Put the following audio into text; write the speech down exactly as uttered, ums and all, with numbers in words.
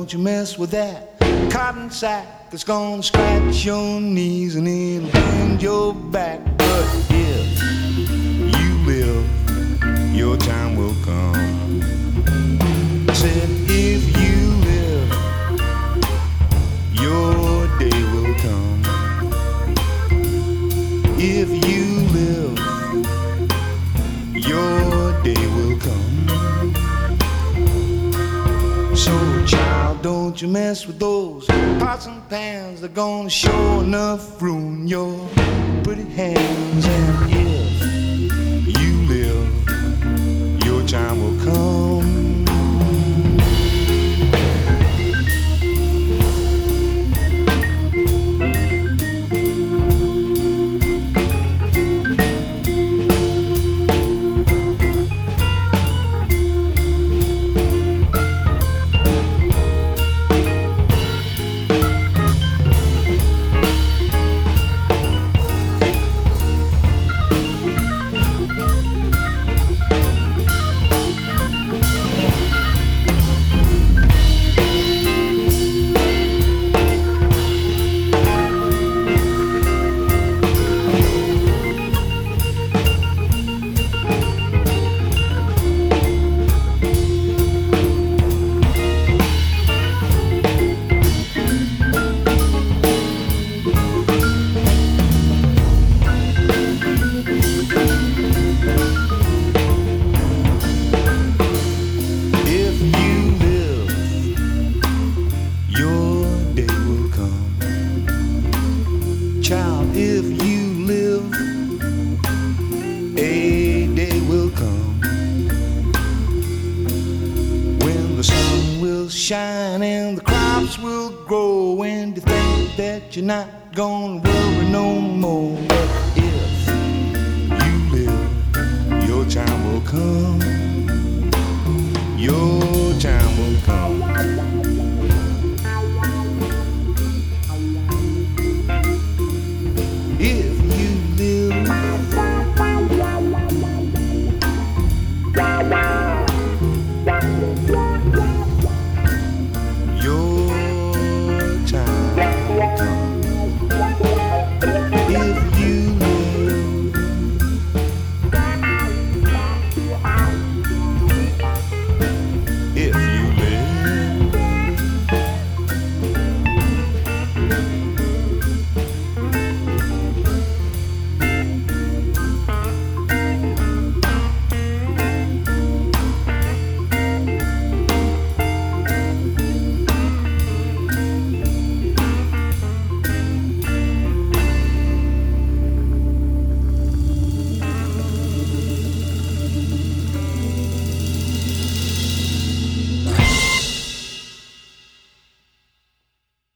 don't you mess with that cotton sack. It's gonna scratch your knees and it'll bend your back. But if you live, your time will come. I said if you live, your day will come. If you live, your day will come. So child, don't you mess with those pots and pans. They're gonna sure enough ruin your pretty hands. And if you live, your time will come. Shine and the crops will grow, and you think that you're not gonna worry no more. But if you live, your time will come. Your time will come. If you live,